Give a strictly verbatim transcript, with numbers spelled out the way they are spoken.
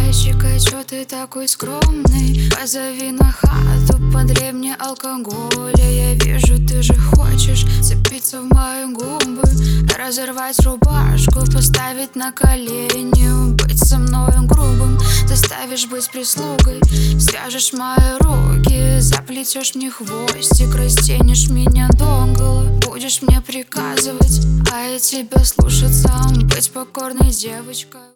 Зайчика, чё ты такой скромный? Позови на хату, подрей мне алкоголя. Я вижу, ты же хочешь цепиться в мои губы, разорвать рубашку, поставить на колени, быть со мной грубым, заставишь быть прислугой. Свяжешь мои руки, заплетешь мне хвостик, растянешь меня догола, будешь мне приказывать, а я тебя слушаться, быть покорной девочкой.